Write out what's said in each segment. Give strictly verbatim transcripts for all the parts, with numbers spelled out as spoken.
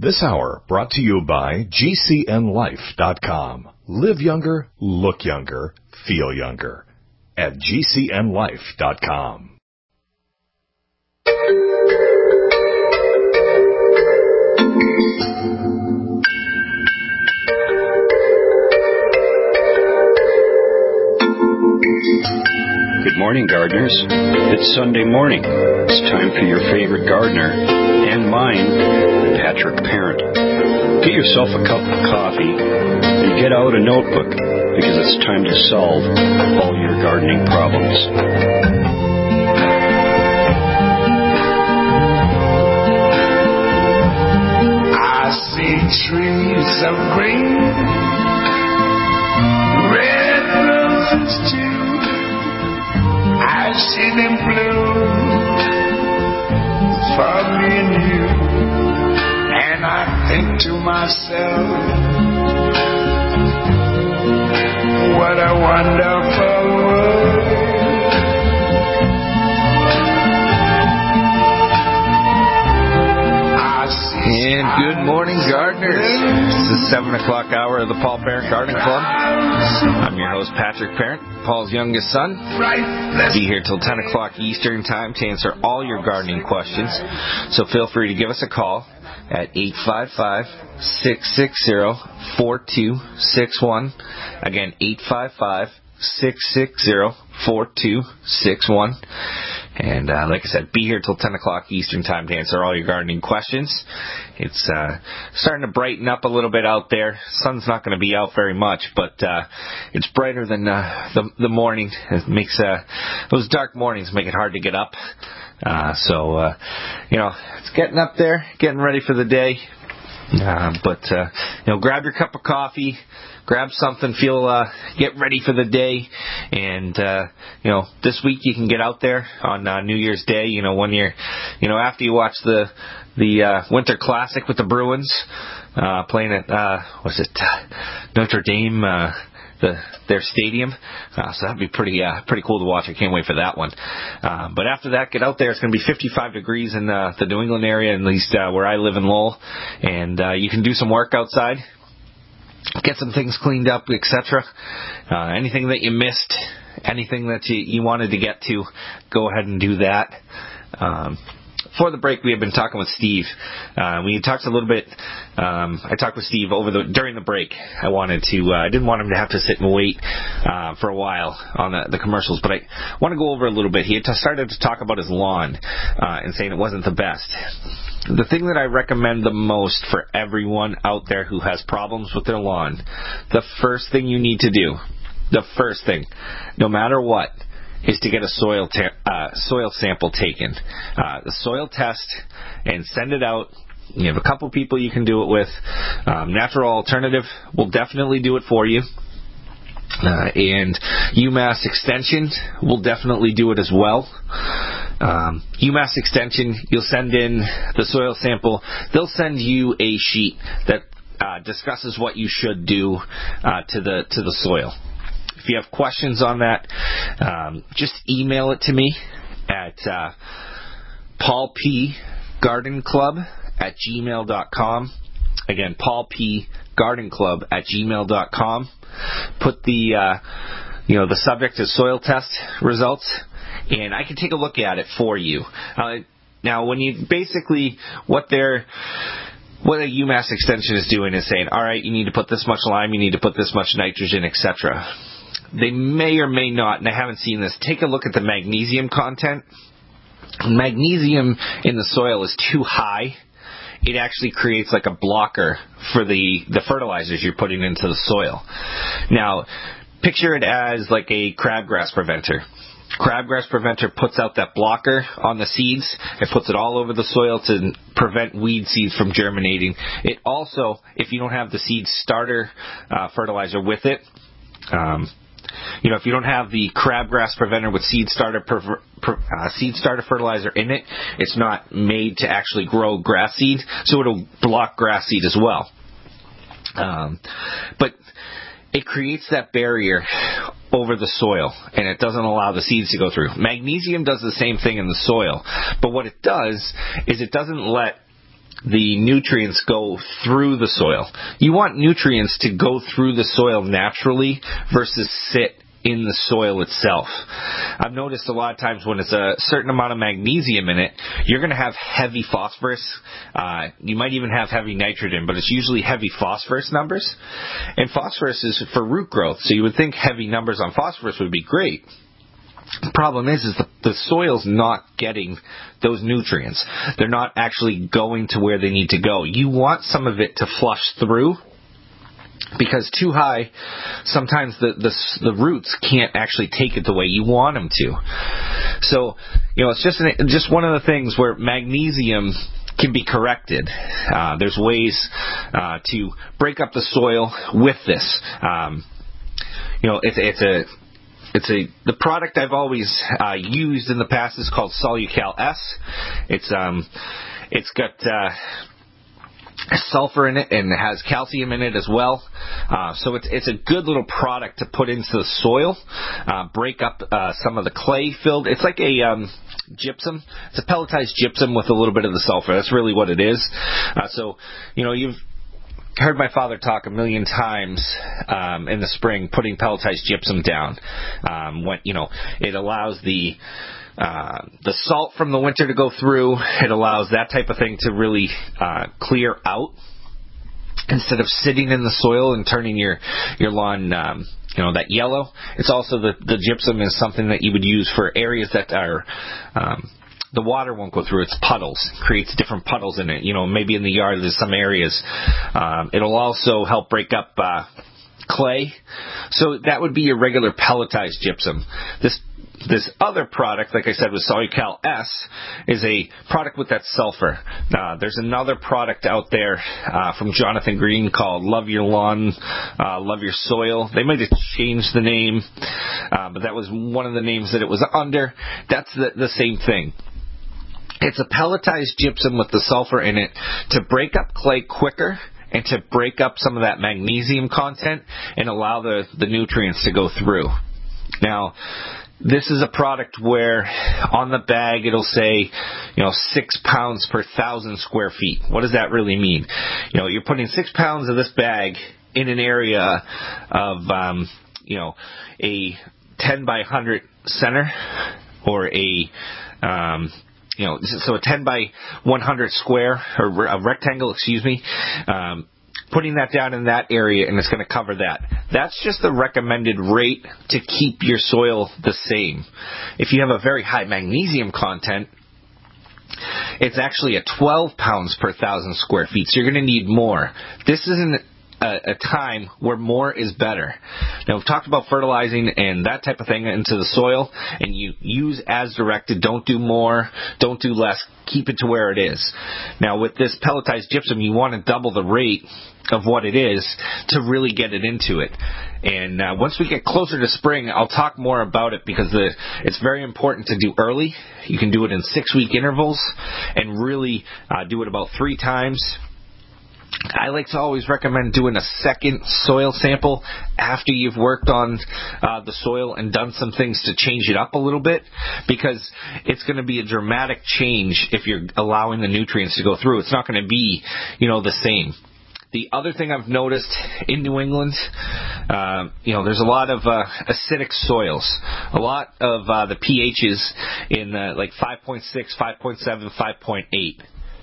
This hour brought to you by G C N life dot com. Live younger, look younger, feel younger at G C N life dot com. Good morning, gardeners. It's Sunday morning. It's time for your favorite gardener and mine, Patrick Parent. Get yourself a cup of coffee and get out a notebook because it's time to solve all your gardening problems. I see trees of green, red roses too. I see them bloom for me and you, and I think to myself, what a wonderful world. And good morning, gardeners. It's the seven o'clock hour of the Paul Parent Gardening Club. I'm your host, Patrick Parent, Paul's youngest son. Be here till ten o'clock Eastern time to answer all your gardening questions. So feel free to give us a call at eight five five, six six zero, four two six one. Again, eight five five, six six zero, four two six one. And uh, like I said, be here till ten o'clock Eastern time to answer all your gardening questions. It's uh, starting to brighten up a little bit out there. Sun's not going to be out very much, but uh, it's brighter than uh, the, the morning. It makes uh, those dark mornings make it hard to get up. Uh, so, uh, you know, it's getting up there, getting ready for the day. Uh, but, uh, you know, grab your cup of coffee, grab something, feel, uh, get ready for the day. And, uh, you know, this week you can get out there on, uh, New Year's Day, you know, when you're, you know, after you watch the, the, uh, Winter Classic with the Bruins, uh, playing at, uh, what's it, Notre Dame, uh, The, their stadium, uh, so that'd be pretty uh, pretty cool to watch. I can't wait for that one. Uh, but after that, get out there. It's going to be fifty-five degrees in uh, the New England area, at least uh, where I live in Lowell, and uh, you can do some work outside, get some things cleaned up, et cetera. Uh, anything that you missed, anything that you, you wanted to get to, go ahead and do that. Um, Before the break, we had been talking with Steve. Uh, we had talked a little bit. Um, I talked with Steve over the during the break. I wanted to. Uh, I didn't want him to have to sit and wait uh, for a while on the, the commercials, but I want to go over a little bit. He had started to talk about his lawn uh, and saying it wasn't the best. The thing that I recommend the most for everyone out there who has problems with their lawn, the first thing you need to do, the first thing, no matter what, is to get a soil ta- uh, soil sample taken, uh, the soil test, and send it out. You have a couple people you can do it with. Um, Natural Alternative will definitely do it for you. Uh, and UMass Extension will definitely do it as well. Um, UMass Extension, you'll send in the soil sample. They'll send you a sheet that uh, discusses what you should do uh, to the to the soil. If you have questions on that, um, just email it to me at uh, Paul P. Garden Club at gmail dot com. Again, Paul P. Garden Club at gmail dot com. Put the uh, you know the subject as soil test results, and I can take a look at it for you. Uh, now, when you basically what they're What a UMass Extension is doing is saying, all right, you need to put this much lime, you need to put this much nitrogen, et cetera. They may or may not, and I haven't seen this, take a look at the magnesium content. Magnesium in the soil is too high. It actually creates like a blocker for the, the fertilizers you're putting into the soil. Now, picture it as like a crabgrass preventer. Crabgrass preventer puts out that blocker on the seeds. It puts it all over the soil to prevent weed seeds from germinating. It also, if you don't have the seed starter uh, fertilizer with it, um, you know, if you don't have the crabgrass preventer with seed starter per, per, uh, seed starter fertilizer in it, it's not made to actually grow grass seed, so it'll block grass seed as well. Um, but it creates that barrier over the soil, and it doesn't allow the seeds to go through. Magnesium does the same thing in the soil, but what it does is it doesn't let the nutrients go through the soil. You want nutrients to go through the soil naturally versus sit in the soil itself. I've noticed a lot of times when it's a certain amount of magnesium in it, you're going to have heavy phosphorus. Uh, you might even have heavy nitrogen, but it's usually heavy phosphorus numbers. And phosphorus is for root growth, so you would think heavy numbers on phosphorus would be great. The problem is, is the, the soil's not getting those nutrients. They're not actually going to where they need to go. You want some of it to flush through, because too high, sometimes the, the the roots can't actually take it the way you want them to. So, you know, it's just an, just one of the things where magnesium can be corrected. Uh, there's ways uh, to break up the soil with this. Um, you know, it's it's a It's a the product I've always uh, used in the past is called Solucal S. It's um it's got uh, sulfur in it and it has calcium in it as well. Uh, so it's it's a good little product to put into the soil, uh, break up uh, some of the clay filled. It's like a um, gypsum. It's a pelletized gypsum with a little bit of the sulfur. That's really what it is. Uh, so you know you've heard my father talk a million times um, in the spring, putting pelletized gypsum down. Um, when you know, it allows the uh, the salt from the winter to go through. It allows that type of thing to really uh, clear out instead of sitting in the soil and turning your your lawn, um, you know, that yellow. It's also the the gypsum is something that you would use for areas that are um, the water won't go through. It's puddles. It creates different puddles in it. You know, maybe in the yard there's some areas. Um, it'll also help break up uh, clay. So that would be your regular pelletized gypsum. This this other product, like I said, with Solucal S, is a product with that sulfur. Uh, there's another product out there uh, from Jonathan Green called Love Your Lawn, uh, Love Your Soil. They might have changed the name, uh, but that was one of the names that it was under. That's the, the same thing. It's a pelletized gypsum with the sulfur in it to break up clay quicker and to break up some of that magnesium content and allow the, the nutrients to go through. Now, this is a product where on the bag it'll say, you know, six pounds per thousand square feet. What does that really mean? You know, you're putting six pounds of this bag in an area of, um, you know, a ten by one hundred center or a, um, you know, so a ten by one hundred square, or a rectangle, excuse me, um, putting that down in that area, and it's going to cover that. That's just the recommended rate to keep your soil the same. If you have a very high magnesium content, it's actually a twelve pounds per thousand square feet, so you're going to need more. This isn't a, a time where more is better. Now, we've talked about fertilizing and that type of thing into the soil, and you use as directed. Don't do more, don't do less. Keep it to where it is. Now, with this pelletized gypsum, you want to double the rate of what it is to really get it into it. And uh, once we get closer to spring, I'll talk more about it, because the, it's very important to do early. You can do it in six-week intervals and really uh, do it about three times. I like to always recommend doing a second soil sample after you've worked on uh, the soil and done some things to change it up a little bit, because it's going to be a dramatic change if you're allowing the nutrients to go through. It's not going to be, you know, the same. The other thing I've noticed in New England, uh, you know, there's a lot of uh, acidic soils. A lot of uh, the pHs in uh, like five point six, five point seven, five point eight.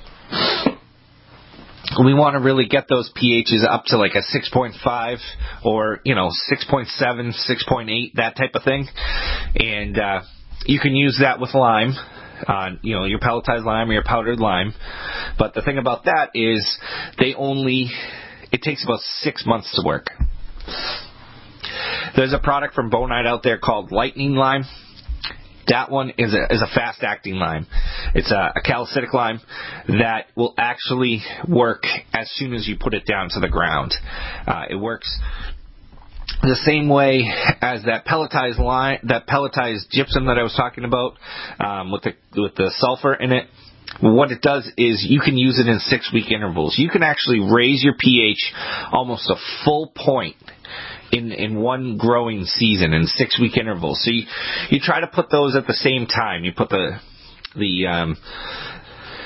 We want to really get those pHs up to like a six point five or, you know, six point seven, six point eight, that type of thing. And uh, you can use that with lime, uh, you know, your pelletized lime or your powdered lime. But the thing about that is they only, it takes about six months to work. There's a product from Bonide out there called Lightning Lime. That one is a, is a fast-acting lime. It's a, a calcitic lime that will actually work as soon as you put it down to the ground. Uh, it works the same way as that pelletized lime, that pelletized gypsum that I was talking about, um, with the with the sulfur in it. What it does is you can use it in six-week intervals. You can actually raise your pH almost a full point in in one growing season in six-week intervals. So you, you try to put those at the same time. You put the the um,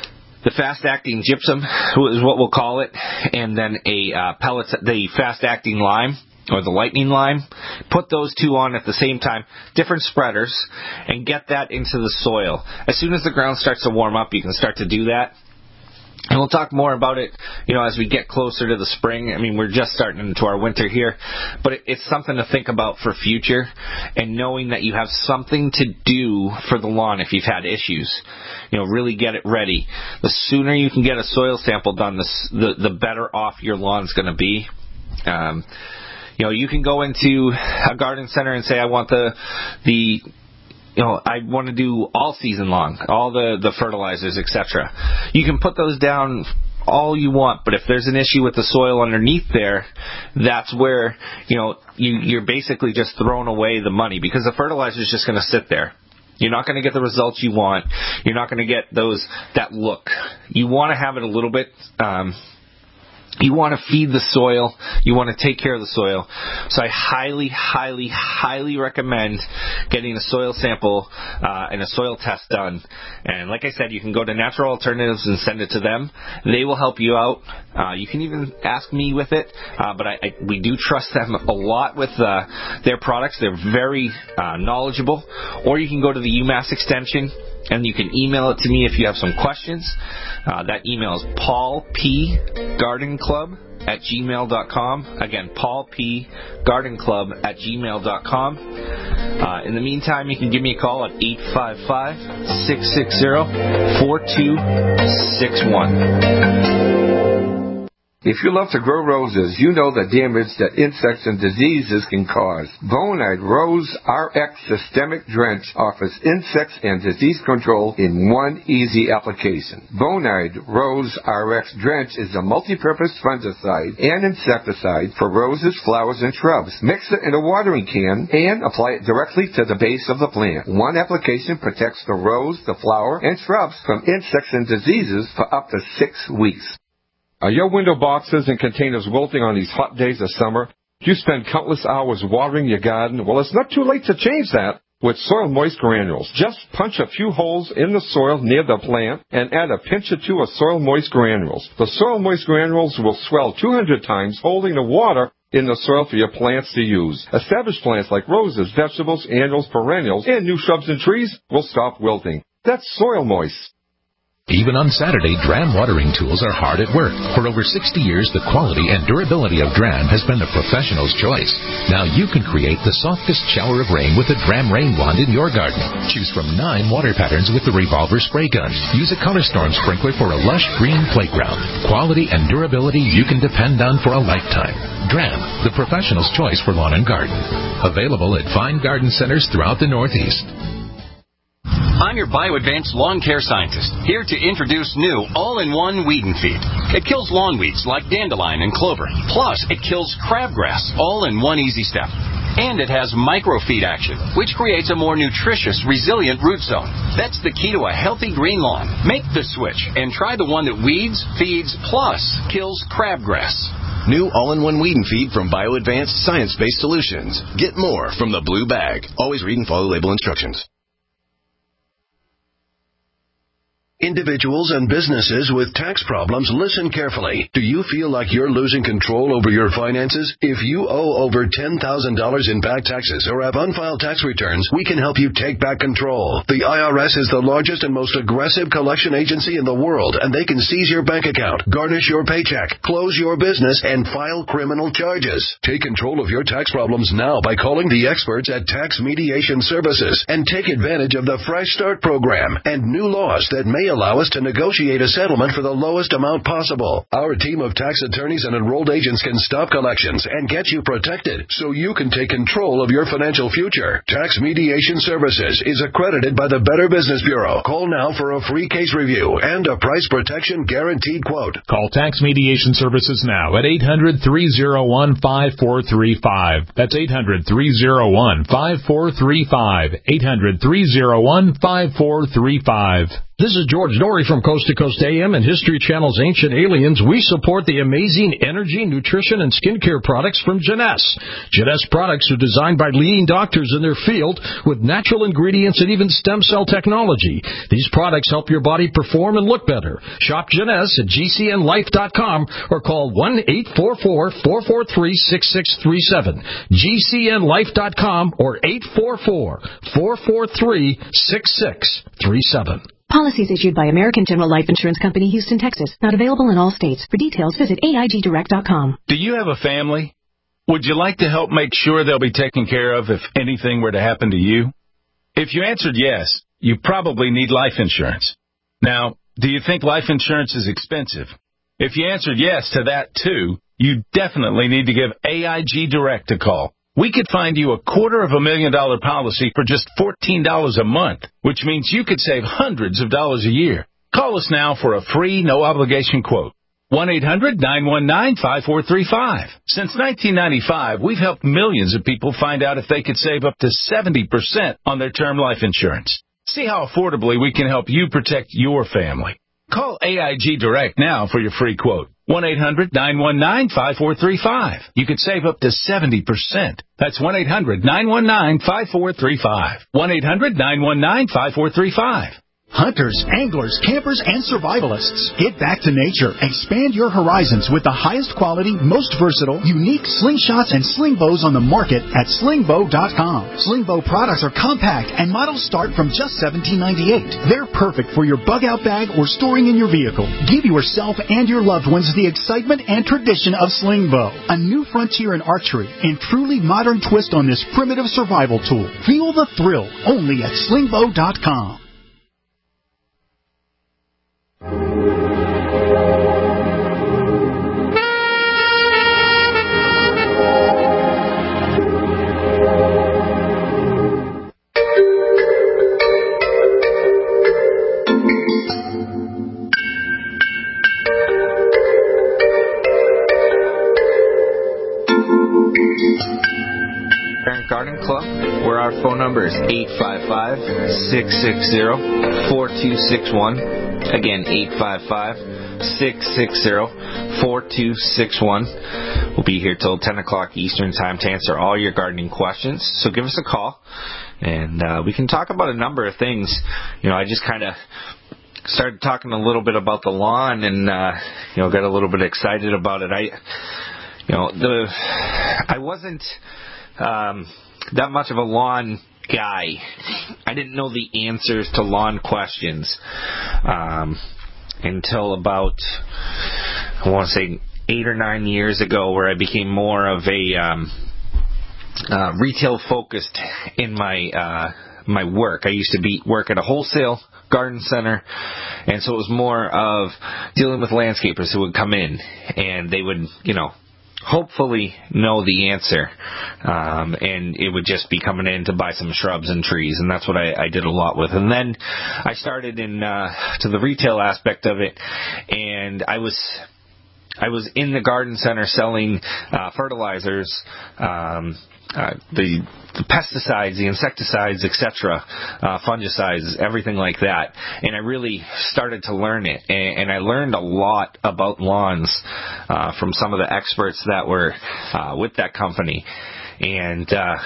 the fast-acting gypsum is what we'll call it, and then a uh, pellets, the fast-acting lime, or the lightning lime. Put those two on at the same time, different spreaders, and get that into the soil. As soon as the ground starts to warm up, you can start to do that. And we'll talk more about it, you know, as we get closer to the spring. I mean, we're just starting into our winter here, but it's something to think about for future, and knowing that you have something to do for the lawn if you've had issues. You know, really get it ready. The sooner you can get a soil sample done, the the, the better off your lawn's going to be. Um, you know, you can go into a garden center and say, I want the the You know, I want to do all season long, all the, the fertilizers, et cetera. You can put those down all you want, but if there's an issue with the soil underneath there, that's where, you know, you, you're basically just throwing away the money, because the fertilizer is just going to sit there. You're not going to get the results you want. You're not going to get those that look. You want to have it a little bit. Um, You want to feed the soil. You want to take care of the soil. So I highly, highly, highly recommend getting a soil sample uh, and a soil test done. And like I said, you can go to Natural Alternatives and send it to them. They will help you out. Uh, you can even ask me with it. Uh, but I, I, we do trust them a lot with uh, their products. They're very uh, knowledgeable. Or you can go to the UMass Extension, and you can email it to me if you have some questions. Uh, that email is paul p garden club at gmail dot com. Again, paul p garden club at gmail dot com. Uh, in the meantime, you can give me a call at eight five five, six six zero, four two six one. If you love to grow roses, you know the damage that insects and diseases can cause. Bonide Rose R X Systemic Drench offers insects and disease control in one easy application. Bonide Rose R X Drench is a multi-purpose fungicide and insecticide for roses, flowers, and shrubs. Mix it in a watering can and apply it directly to the base of the plant. One application protects the rose, the flower, and shrubs from insects and diseases for up to six weeks. Are your window boxes and containers wilting on these hot days of summer? Do you spend countless hours watering your garden? Well, it's not too late to change that with Soil Moist Granules. Just punch a few holes in the soil near the plant and add a pinch or two of Soil Moist Granules. The Soil Moist Granules will swell two hundred times, holding the water in the soil for your plants to use. Established plants like roses, vegetables, annuals, perennials, and new shrubs and trees will stop wilting. That's Soil Moist. Even on Saturday, Dram watering tools are hard at work. For over sixty years, the quality and durability of Dram has been the professional's choice. Now you can create the softest shower of rain with a Dram rain wand in your garden. Choose from nine water patterns with the revolver spray gun. Use a ColorStorm sprinkler for a lush green playground. Quality and durability you can depend on for a lifetime. Dram, the professional's choice for lawn and garden. Available at fine garden centers throughout the Northeast. I'm your BioAdvanced lawn care scientist, here to introduce new all-in-one weed and feed. It kills lawn weeds like dandelion and clover. Plus, it kills crabgrass, all in one easy step. And it has microfeed action, which creates a more nutritious, resilient root zone. That's the key to a healthy green lawn. Make the switch and try the one that weeds, feeds, plus kills crabgrass. New all-in-one weed and feed from BioAdvanced science-based solutions. Get more from the blue bag. Always read and follow label instructions. Individuals and businesses with tax problems, listen carefully. Do you feel like you're losing control over your finances? If you owe over ten thousand dollars in back taxes or have unfiled tax returns, we can help you take back control. The I R S is the largest and most aggressive collection agency in the world, and they can seize your bank account, garnish your paycheck, close your business, and file criminal charges. Take control of your tax problems now by calling the experts at Tax Mediation Services and take advantage of the Fresh Start program and new laws that may allow us to negotiate a settlement for the lowest amount possible. Our team of tax attorneys and enrolled agents can stop collections and get you protected so you can take control of your financial future. Tax Mediation Services is accredited by the Better Business Bureau. Call now for a free case review and a price protection guaranteed quote. Call Tax Mediation Services now at eight hundred, three oh one, five four three five. That's eight hundred, three oh one, five four three five. eight hundred, three oh one, five four three five. This is George Norrie from Coast to Coast A M and History Channel's Ancient Aliens. We support the amazing energy, nutrition, and skincare products from Jeunesse. Jeunesse products are designed by leading doctors in their field with natural ingredients and even stem cell technology. These products help your body perform and look better. Shop Jeunesse at G C N life dot com or call one eight four four, four four three, six six three seven. G C N life dot com or eight four four, four four three, six six three seven. Policies issued by American General Life Insurance Company, Houston, Texas. Not available in all states. For details, visit A I G direct dot com. Do you have a family? Would you like to help make sure they'll be taken care of if anything were to happen to you? If you answered yes, you probably need life insurance. Now, do you think life insurance is expensive? If you answered yes to that, too, you definitely need to give A I G Direct a call. We could find you a quarter of a million dollar policy for just fourteen dollars a month, which means you could save hundreds of dollars a year. Call us now for a free, no-obligation quote. one eight hundred, nine one nine, five four three five. Since nineteen ninety-five, we've helped millions of people find out if they could save up to seventy percent on their term life insurance. See how affordably we can help you protect your family. Call A I G Direct now for your free quote. one eight hundred, nine one nine, five four three five. You could save up to seventy percent. That's one eight hundred, nine one nine, five four three five. one eight hundred, nine one nine, five four three five. Hunters, anglers, campers, and survivalists. Get back to nature. Expand your horizons with the highest quality, most versatile, unique slingshots and sling bows on the market at sling bow dot com. Sling bow products are compact and models start from just seventeen ninety-eight. They're perfect for your bug-out bag or storing in your vehicle. Give yourself and your loved ones the excitement and tradition of sling bow. A new frontier in archery and truly modern twist on this primitive survival tool. Feel the thrill only at sling bow dot com. Garden Club, where our phone number is eight five five, six six zero, four two six one. Again, eight five five, six six zero, four two six one. We'll be here till ten o'clock Eastern Time to answer all your gardening questions. So give us a call, and uh, we can talk about a number of things. You know, I just kind of started talking a little bit about the lawn, and uh, you know, got a little bit excited about it. I, you know, the I wasn't. Um, that much of a lawn guy. I didn't know the answers to lawn questions um, until about, I want to say, eight or nine years ago, where I became more of a um, uh, retail focused in my uh, my work. I used to be work at a wholesale garden center, and so it was more of dealing with landscapers who would come in, and they would, you know, hopefully know the answer, um, and it would just be coming in to buy some shrubs and trees, and that's what I, I did a lot with. And then I started in uh, to the retail aspect of it, and I was I was in the garden center selling uh, fertilizers, um, uh, the, the pesticides, the insecticides, et cetera, uh, fungicides, everything like that. And I really started to learn it. And, and I learned a lot about lawns uh, from some of the experts that were uh, with that company. And, uh,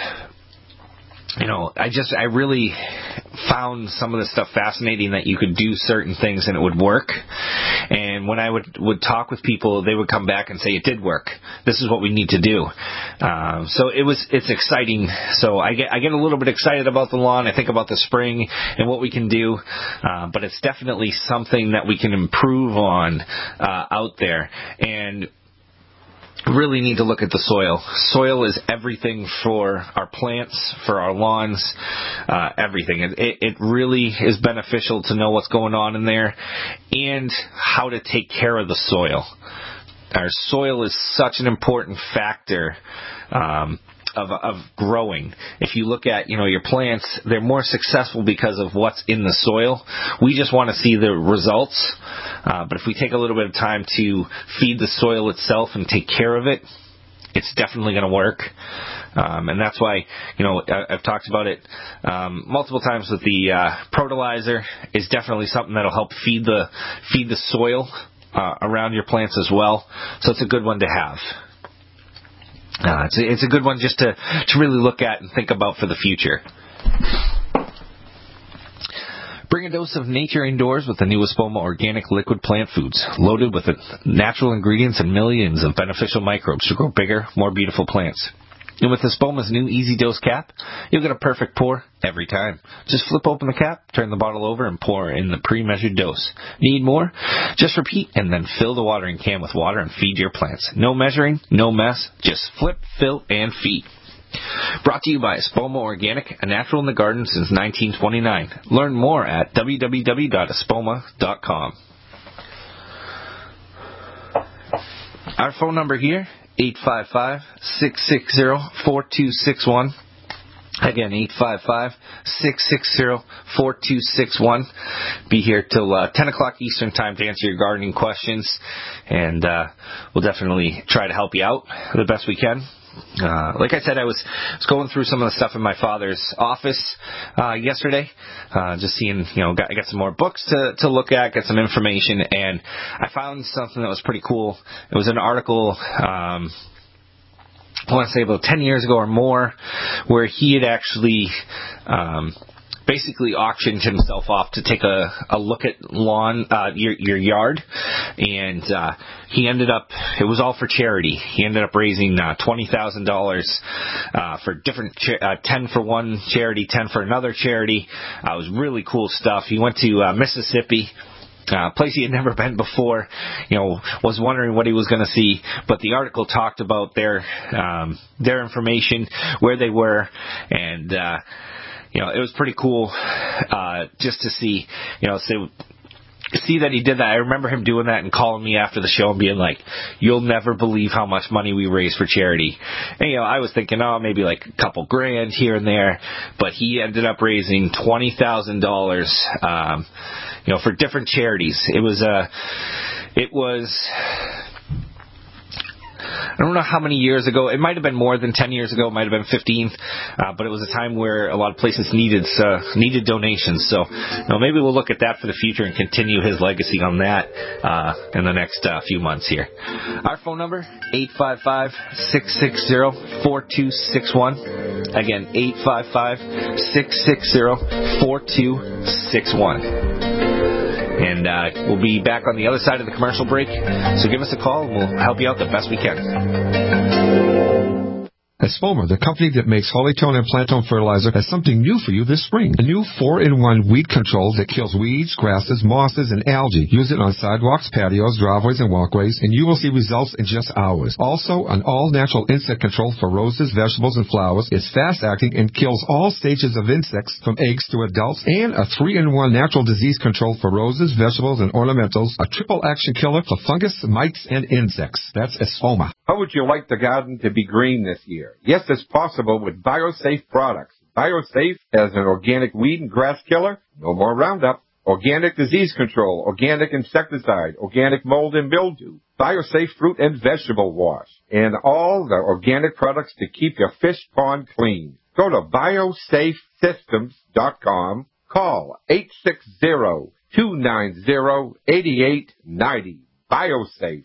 you know, I just, I really found some of the stuff fascinating, that you could do certain things and it would work. And when I would, would talk with people, they would come back and say, it did work. This is what we need to do. Um, so it was, it's exciting. So I get, I get a little bit excited about the lawn. I think about the spring and what we can do. Uh, but it's definitely something that we can improve on, uh, out there. And really need to look at the soil. Soil is everything for our plants, for our lawns, uh, everything. It, it really is beneficial to know what's going on in there and how to take care of the soil. Our soil is such an important factor um, of, of growing. If you look at, you know, your plants, they're more successful because of what's in the soil. We just want to see the results. Uh, but if we take a little bit of time to feed the soil itself and take care of it, it's definitely going to work. Um, and that's why, you know, I, I've talked about it um, multiple times with the uh, Protolizer is definitely something that'll help feed the feed the soil uh, around your plants as well. So it's a good one to have. Uh, it's, a, it's a good one just to, to really look at and think about for the future. Bring a dose of nature indoors with the new Espoma Organic Liquid Plant Foods, loaded with natural ingredients and millions of beneficial microbes to grow bigger, more beautiful plants. And with Espoma's new Easy Dose cap, you'll get a perfect pour every time. Just flip open the cap, turn the bottle over, and pour in the pre-measured dose. Need more? Just repeat and then fill the watering can with water and feed your plants. No measuring, no mess, just flip, fill, and feed. Brought to you by Espoma Organic, a natural in the garden since nineteen twenty-nine. Learn more at w w w dot espoma dot com. Our phone number here, eight five five, six six zero, four two six one. Again, eight five five, six six zero, four two six one. Be here till uh, ten o'clock Eastern Time to answer your gardening questions, and uh, we'll definitely try to help you out the best we can. Uh, like I said, I was, was going through some of the stuff in my father's office uh, yesterday, uh, just seeing, you know, got, I got some more books to, to look at, got some information, and I found something that was pretty cool. It was an article, um, I want to say about ten years ago or more, where he had actually um, basically auctioned himself off to take a, a look at lawn, uh, your, your yard, and uh, he ended up, it was all for charity. He ended up raising uh, twenty thousand dollars uh, for different, cha- uh, ten for one charity, ten for another charity. Uh, it was really cool stuff. He went to uh, Mississippi. A uh, place he had never been before, you know, was wondering what he was going to see. But the article talked about their um, their information, where they were, and uh, you know, it was pretty cool uh, just to see, you know, so see that he did that. I remember him doing that and calling me after the show and being like, "You'll never believe how much money we raised for charity." And you know, I was thinking, oh, maybe like a couple grand here and there, but he ended up raising twenty thousand dollars. Um, You know, for different charities. It was, uh, it was, I don't know how many years ago. It might have been more than ten years ago. It might have been fifteen. Uh, but it was a time where a lot of places needed, uh, needed donations. So, you know, maybe we'll look at that for the future and continue his legacy on that, uh, in the next, uh, few months here. Our phone number, eight five five, six six zero, four two six one. Again, eight five five, six six zero, four two six one. And uh, we'll be back on the other side of the commercial break. So give us a call, and we'll help you out the best we can. Espoma, the company that makes Hollytone and Plantone fertilizer, has something new for you this spring. A new four in one weed control that kills weeds, grasses, mosses, and algae. Use it on sidewalks, patios, driveways, and walkways, and you will see results in just hours. Also, an all-natural insect control for roses, vegetables, and flowers. It's fast-acting and kills all stages of insects from eggs to adults. And a three in one natural disease control for roses, vegetables, and ornamentals. A triple-action killer for fungus, mites, and insects. That's Espoma. How would you like the garden to be green this year? Yes, it's possible with BioSafe products. BioSafe has an organic weed and grass killer, no more Roundup, organic disease control, organic insecticide, organic mold and mildew, BioSafe fruit and vegetable wash, and all the organic products to keep your fish pond clean. Go to biosafe systems dot com, call eight six zero, two nine zero, eight eight nine zero. BioSafe.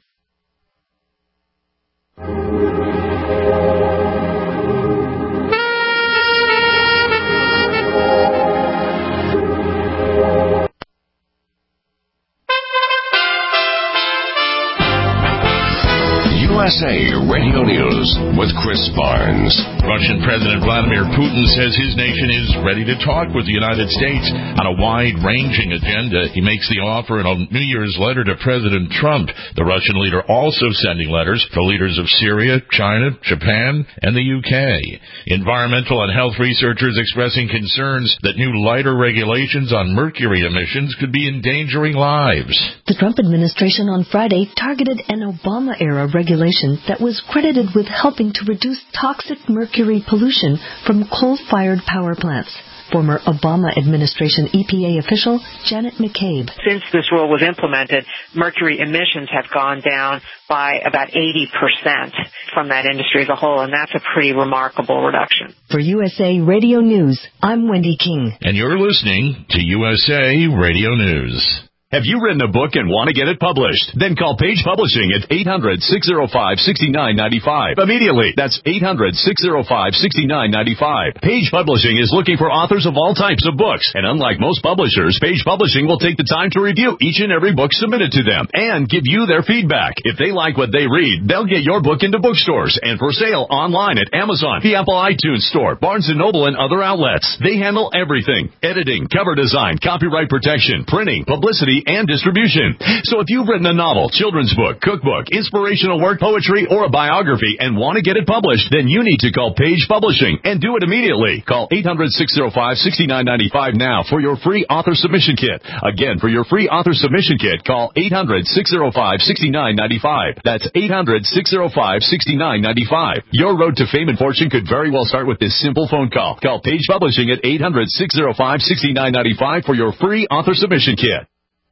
U S A Radio News with Chris Barnes. Russian President Vladimir Putin says his nation is ready to talk with the United States on a wide-ranging agenda. He makes the offer in a New Year's letter to President Trump. The Russian leader also sending letters to leaders of Syria, China, Japan, and the U K. Environmental and health researchers expressing concerns that new lighter regulations on mercury emissions could be endangering lives. The Trump administration on Friday targeted an Obama-era regulation that was credited with helping to reduce toxic mercury pollution from coal-fired power plants. Former Obama administration E P A official Janet McCabe. Since this rule was implemented, mercury emissions have gone down by about eighty percent from that industry as a whole, and that's a pretty remarkable reduction. For U S A Radio News, I'm Wendy King. And you're listening to U S A Radio News. Have you written a book and want to get it published? Then call Page Publishing at eight hundred, six oh five, six nine nine five. Immediately. That's eight hundred, six oh five, six nine nine five. Page Publishing is looking for authors of all types of books. And unlike most publishers, Page Publishing will take the time to review each and every book submitted to them and give you their feedback. If they like what they read, they'll get your book into bookstores and for sale online at Amazon, the Apple iTunes Store, Barnes and Noble, and other outlets. They handle everything: editing, cover design, copyright protection, printing, publicity, and distribution. So if you've written a novel, children's book, cookbook, inspirational work, poetry, or a biography and want to get it published, then you need to call Page Publishing and do it immediately. Call eight hundred, six oh five, six nine nine five now for your free author submission kit. Again, for your free author submission kit, call eight hundred, six oh five, six nine nine five. That's eight hundred, six oh five, six nine nine five. Your road to fame and fortune could very well start with this simple phone call. Call Page Publishing at eight hundred, six oh five, six nine nine five for your free author submission kit.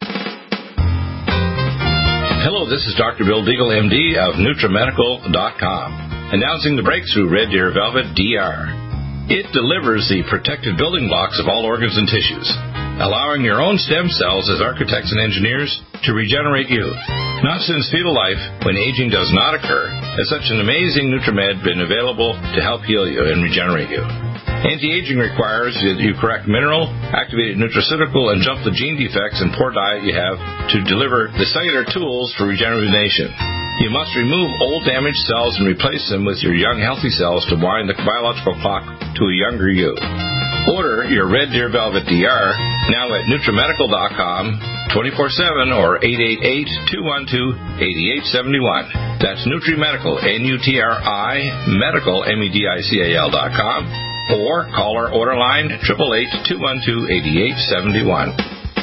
Hello, this is Doctor Bill Deagle, M D of NutriMedical dot com, announcing the breakthrough Red Deer Velvet D R. It delivers the protective building blocks of all organs and tissues, allowing your own stem cells as architects and engineers to regenerate you. Not since fetal life, when aging does not occur, has such an amazing NutriMed been available to help heal you and regenerate you. Anti-aging requires that you correct mineral, activated nutraceutical, and jump the gene defects and poor diet you have to deliver the cellular tools for regeneration. You must remove old damaged cells and replace them with your young healthy cells to wind the biological clock to a younger you. Order your Red Deer Velvet D R now at NutriMedical dot com, twenty-four seven, or eight eight eight, two one two, eight eight seven one. That's NutriMedical, N U T R I, medical, M E D I C A L dot com. Or call our order line, eight eight eight, two one two, eight eight seven one.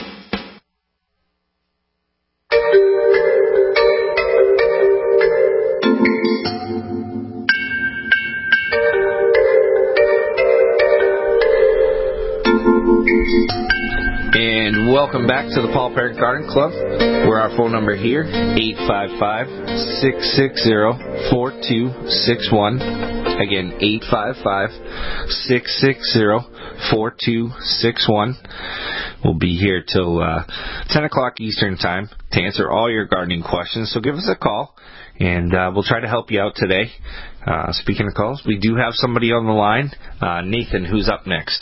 And welcome back to the Paul Parent Garden Club, where our phone number here, eight five five, six six zero, four two six one. Again, eight five five, six six zero, four two six one. We'll be here till uh, ten o'clock Eastern Time to answer all your gardening questions. So give us a call, and uh, we'll try to help you out today. Uh, speaking of calls, we do have somebody on the line. Uh, Nathan, who's up next?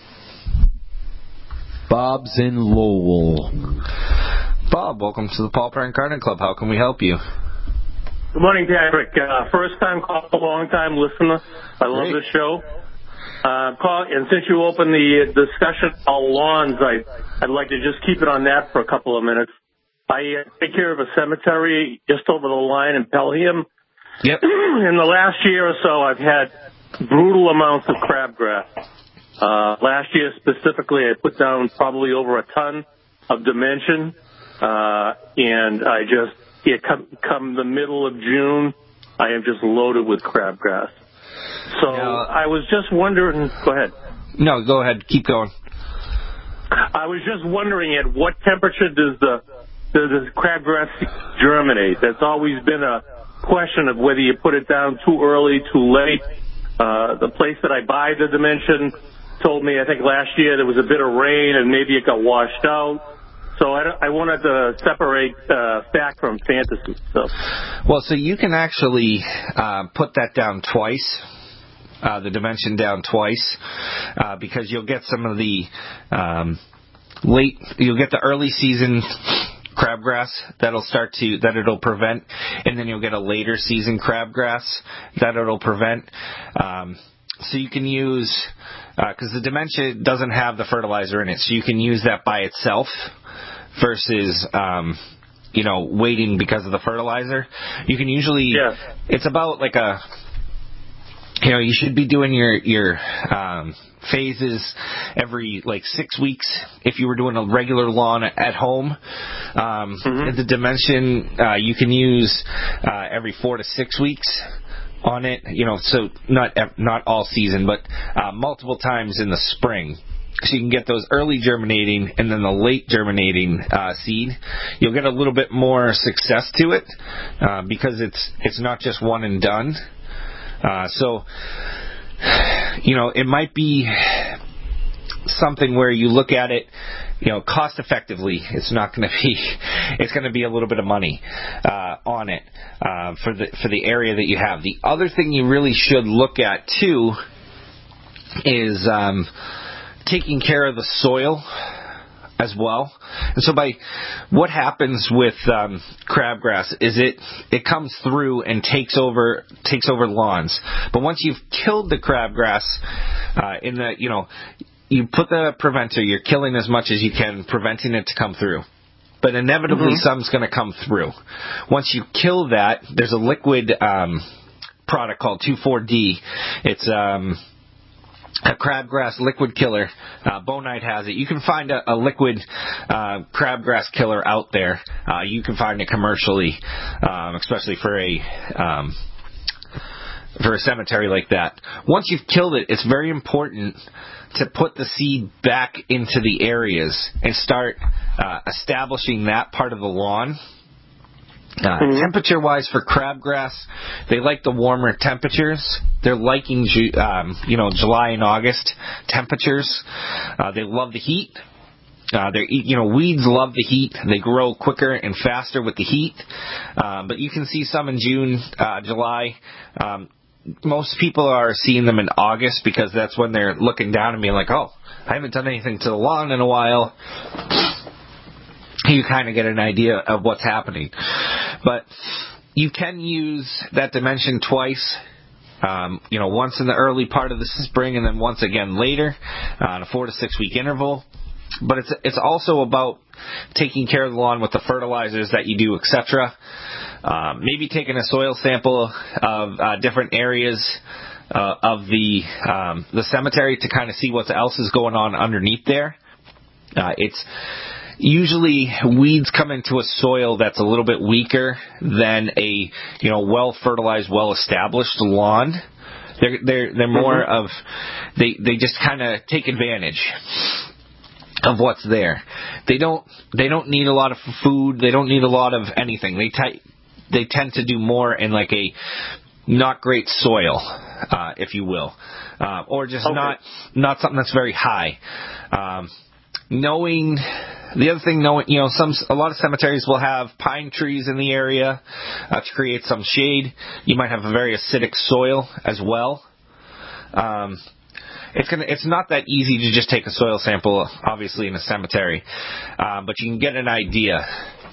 Bob's in Lowell. Bob, welcome to the Paul Parent Garden Club. How can we help you? Good morning, Patrick. Uh, first time caller, long time listener. I love Great. the show. Uh, call, and since you opened the discussion on lawns, I, I'd like to just keep it on that for a couple of minutes. I uh, take care of a cemetery just over the line in Pelham. Yep. In the last year or so, I've had brutal amounts of crabgrass. Uh, last year specifically, I put down probably over a ton of dimension, uh, and I just, yeah, come, come the middle of June, I am just loaded with crabgrass. So now, I was just wondering, go ahead. No, go ahead, keep going. I was just wondering at what temperature does the, does the crabgrass germinate? That's always been a question of whether you put it down too early, too late. Uh, the place that I buy the dimension told me, I think last year there was a bit of rain and maybe it got washed out. So I, I wanted to separate uh, fact from fantasy. So. Well, so you can actually uh, put that down twice, uh, the dimension down twice, uh, because you'll get some of the um, late, you'll get the early season crabgrass that'll start to, that it'll prevent, and then you'll get a later season crabgrass that it'll prevent. Um, so you can use, because uh, the dimension doesn't have the fertilizer in it, so you can use that by itself versus, um, you know, waiting because of the fertilizer. You can usually, yeah. It's about like a, you know, you should be doing your, your um, phases every like six weeks if you were doing a regular lawn at home. Um, mm-hmm. The dimension uh, you can use uh, every four to six weeks. on it, you know, so not not all season, but uh, multiple times in the spring. So you can get those early germinating and then the late germinating uh, seed. You'll get a little bit more success to it uh, because it's it's not just one and done. Uh, so, you know, it might be something where you look at it, you know, cost effectively. It's not going to be, it's going to be a little bit of money uh, on it uh, for the for the area that you have. The other thing you really should look at too is um, taking care of the soil as well. And so by what happens with um, crabgrass is it it comes through and takes over takes over lawns. But once you've killed the crabgrass uh, in the, you know, you put the preventer, you're killing as much as you can, preventing it to come through. But inevitably, mm-hmm. some's going to come through. Once you kill that, there's a liquid um, product called two four D. It's um, a crabgrass liquid killer. Uh, Bonide has it. You can find a, a liquid uh, crabgrass killer out there. Uh, you can find it commercially, um, especially for a um, for a cemetery like that. Once you've killed it, it's very important to put the seed back into the areas and start uh, establishing that part of the lawn. Uh, mm-hmm. Temperature-wise for crabgrass, they like the warmer temperatures. They're liking, um, you know, July and August temperatures. Uh, they love the heat. Uh, they're, you know, weeds love the heat. They grow quicker and faster with the heat. Uh, but you can see some in June, uh, July. Um, most people are seeing them in August because that's when they're looking down and being like, oh, I haven't done anything to the lawn in a while. You kind of get an idea of what's happening. But you can use that dimension twice, um, you know, once in the early part of the spring and then once again later uh, on a four to six week interval. But it's it's also about taking care of the lawn with the fertilizers that you do, et cetera. Um, maybe taking a soil sample of uh, different areas uh, of the um, the cemetery to kind of see what else is going on underneath there. Uh, it's usually weeds come into a soil that's a little bit weaker than a, you know, well fertilized, well established lawn. They're they're they're more mm-hmm. of they they just kind of take advantage of what's there. They don't they don't need a lot of food. They don't need a lot of anything. They t- they tend to do more in like a not great soil, uh, if you will, uh, or just okay. not not something that's very high. Um, knowing the other thing, knowing you know some a lot of cemeteries will have pine trees in the area uh, to create some shade. You might have a very acidic soil as well. Um, It's gonna. It's not that easy to just take a soil sample, obviously, in a cemetery, uh, but you can get an idea.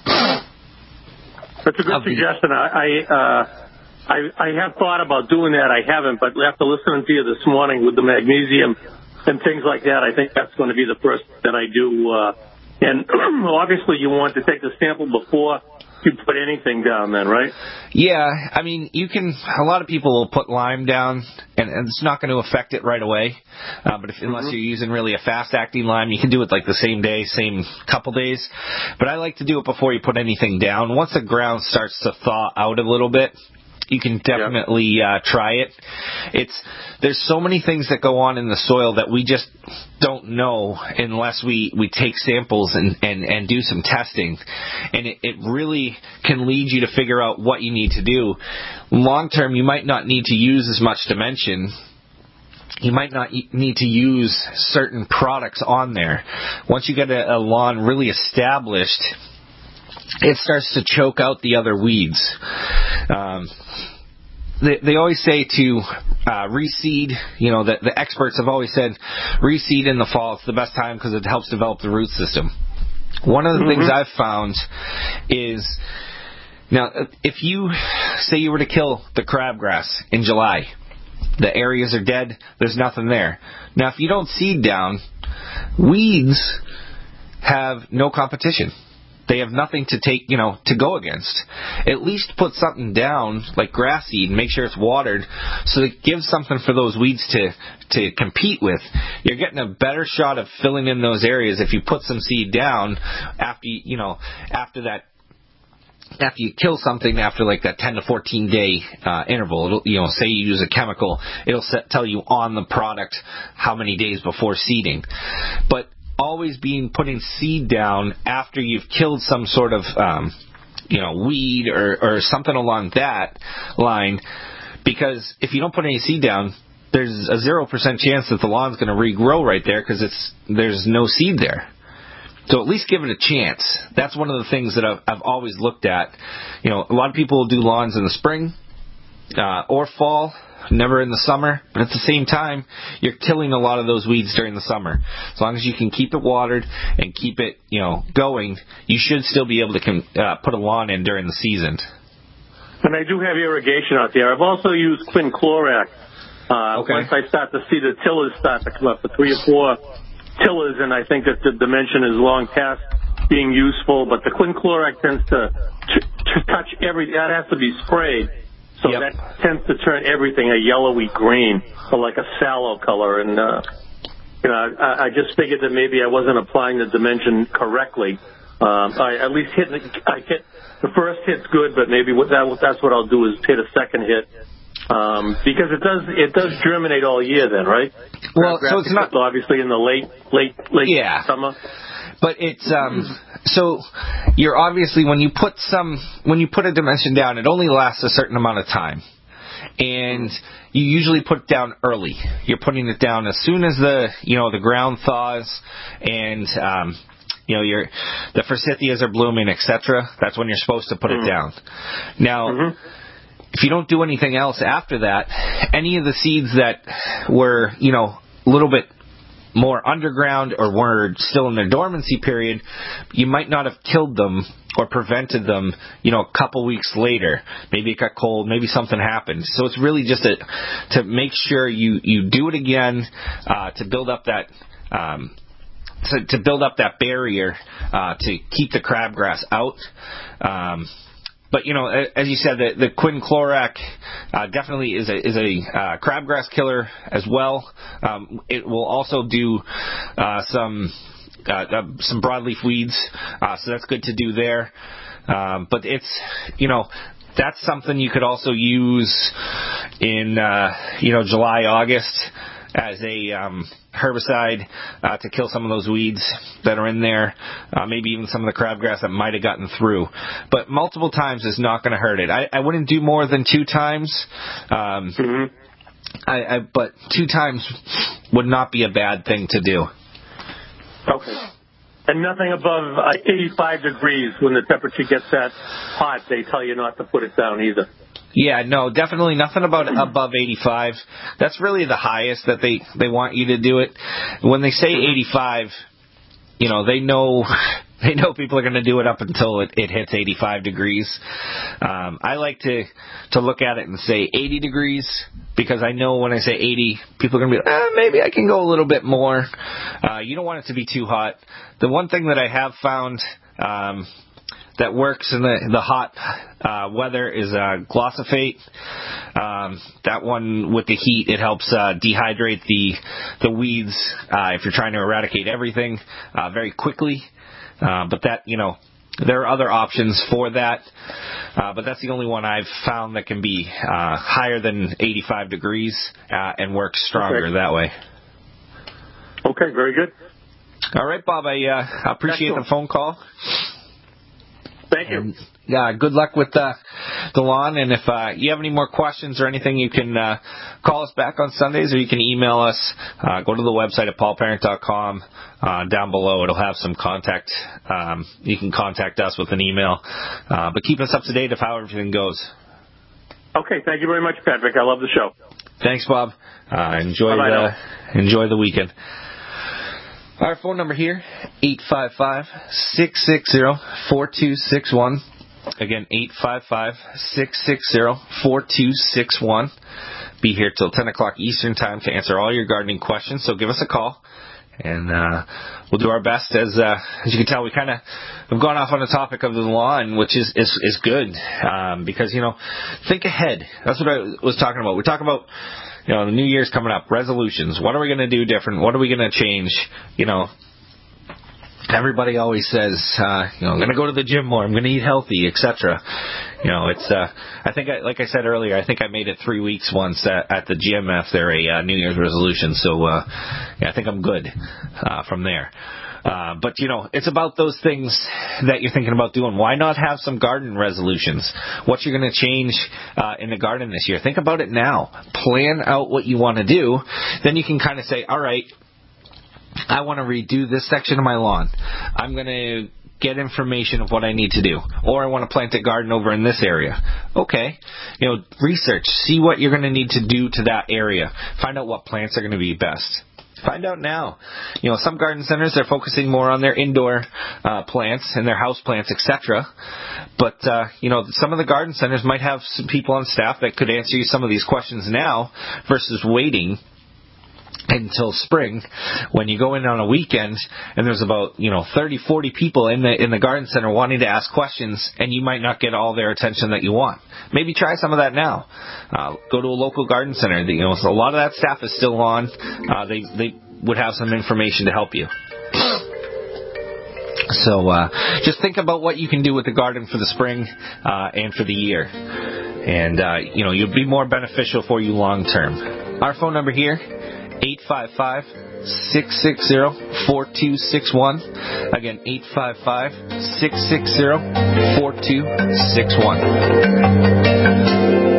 That's a good suggestion. I I, uh, I I have thought about doing that. I haven't, but after listening to you this morning with the magnesium and things like that, I think that's going to be the first that I do. Uh, and obviously, you want to take the sample before you put anything down then, right? Yeah, I mean, you can, a lot of people will put lime down, and, and it's not going to affect it right away, uh, but if, unless mm-hmm. you're using really a fast-acting lime, you can do it like the same day, same couple days, but I like to do it before you put anything down. Once the ground starts to thaw out a little bit, you can definitely uh, try it. It's there's so many things that go on in the soil that we just don't know unless we, we take samples and, and, and do some testing. And it, it really can lead you to figure out what you need to do. Long term, you might not need to use as much dimension. You might not need to use certain products on there. Once you get a, a lawn really established, it starts to choke out the other weeds. Um, they, they always say to uh, reseed, you know, the, the experts have always said reseed in the fall. It's the best time because it helps develop the root system. One of the mm-hmm. things I've found is, now, if you say you were to kill the crabgrass in July, the areas are dead, there's nothing there. Now, if you don't seed down, weeds have no competition. They have nothing to take, you know, to go against. At least put something down, like grass seed, and make sure it's watered, so it gives something for those weeds to, to compete with. You're getting a better shot of filling in those areas if you put some seed down after, you know, after that after you kill something, after like that ten to fourteen day uh, interval, it'll, you know, say you use a chemical, it'll set, tell you on the product how many days before seeding. But always being putting seed down after you've killed some sort of, um, you know, weed or, or something along that line, because if you don't put any seed down, there's a zero percent chance that the lawn's going to regrow right there because it's there's no seed there. So at least give it a chance. That's one of the things that I've, I've always looked at. You know, a lot of people do lawns in the spring uh, or fall, never in the summer. But at the same time, you're killing a lot of those weeds during the summer. As long as you can keep it watered and keep it, you know, going, you should still be able to com- uh, put a lawn in during the season. And I do have irrigation out there. I've also used quinclorac. Uh, okay. Once I start to see the tillers start to come up, the three or four tillers, and I think that the dimension is long past being useful, but the quinclorac tends to, to, to touch every, that has to be sprayed, so yep. that tends to turn everything a yellowy green, or like a sallow color, and, uh, you know, I, I just figured that maybe I wasn't applying the dimension correctly. Um, I at least hit, I hit, the first hit's good, but maybe what that, that's what I'll do is hit a second hit. Um, because it does it does germinate all year then, right? Well, so it's not obviously in the late late late yeah. summer. But it's um so you're obviously when you put some when you put a dimension down, it only lasts a certain amount of time. And you usually put it down early. You're putting it down as soon as the you know the ground thaws and um you know your the forsythias are blooming, et cetera. That's when you're supposed to put mm-hmm. it down. Now mm-hmm. if you don't do anything else after that, any of the seeds that were, you know, a little bit more underground or were still in their dormancy period, you might not have killed them or prevented them, you know, a couple weeks later. Maybe it got cold, maybe something happened. So it's really just a, to make sure you, you do it again uh, to build up that um, to, to build up that barrier uh, to keep the crabgrass out. Um, But, you know, as you said, the, the quinclorac uh, definitely is a, is a uh, crabgrass killer as well. Um, it will also do uh, some uh, uh, some broadleaf weeds, uh, so that's good to do there. Um, but it's, you know, that's something you could also use in, uh, you know, July, August as a um, herbicide uh, to kill some of those weeds that are in there, uh, maybe even some of the crabgrass that might have gotten through. But multiple times is not going to hurt it. I, I wouldn't do more than two times, um, mm-hmm. I, I, but two times would not be a bad thing to do. Okay. And nothing above uh, eighty-five degrees when the temperature gets that hot, they tell you not to put it down either. Yeah, no, definitely nothing about above eighty-five. That's really the highest that they, they want you to do it. When they say eighty-five, you know, they know they know people are going to do it up until it, it hits eighty-five degrees. Um, I like to, to look at it and say eighty degrees because I know when I say eighty, people are going to be like, eh, maybe I can go a little bit more. Uh, you don't want it to be too hot. The one thing that I have found um, that works in the the hot uh, weather is uh, glyphosate. Um, that one with the heat, it helps uh, dehydrate the the weeds uh, if you're trying to eradicate everything uh, very quickly. Uh, but that, you know, there are other options for that. Uh, but that's the only one I've found that can be uh, higher than eighty-five degrees uh, and works stronger okay. that way. Okay, very good. All right, Bob, I uh, appreciate Excellent. the phone call. Thank you. And, uh, good luck with uh, the lawn. And if uh, you have any more questions or anything, you can uh, call us back on Sundays or you can email us. Uh, go to the website at paul parent dot com. Uh, down below, it'll have some contact. Um, you can contact us with an email. Uh, but keep us up to date of how everything goes. Okay. Thank you very much, Patrick. I love the show. Thanks, Bob. Uh, enjoy Bye-bye the enjoy the weekend. Our phone number here, eight five five, six six zero, four two six one. Again, eight five five, six six zero, four two six one. Be here till ten o'clock Eastern Time to answer all your gardening questions, so give us a call. And uh, we'll do our best. As uh, as you can tell, we kind of have gone off on the topic of the lawn, which is, is, is good. Um, because, you know, think ahead. That's what I was talking about. We're talking about, you know, the New Year's coming up, resolutions. What are we going to do different? What are we going to change? You know, everybody always says, uh, you know, I'm going to go to the gym more, I'm going to eat healthy, et cetera. You know, it's, uh, I think, I, like I said earlier, I think I made it three weeks once at, at the gym after a uh, New Year's resolution. So, uh, yeah, I think I'm good uh, from there. Uh, but, you know, it's about those things that you're thinking about doing. Why not have some garden resolutions? What you're going to change uh, in the garden this year? Think about it now. Plan out what you want to do. Then you can kind of say, all right, I want to redo this section of my lawn. I'm going to get information of what I need to do. Or I want to plant a garden over in this area. Okay. You know, research. See what you're going to need to do to that area. Find out what plants are going to be best. Find out now. You know, some garden centers are focusing more on their indoor uh, plants and their house plants, et cetera. But, uh, you know, some of the garden centers might have some people on staff that could answer you some of these questions now versus waiting until spring when you go in on a weekend and there's about, you know, thirty, forty people in the in the garden center wanting to ask questions, and you might not get all their attention that you want. Maybe try some of that now. Uh, go to a local garden center. You know, so a lot of that staff is still on. Uh, they they would have some information to help you. So uh, just think about what you can do with the garden for the spring uh, and for the year. And, uh, you know, you'll be more beneficial for you long term. Our phone number here, eight five five, six six zero, four two six one. Again, eight five five, six six zero, four two six one.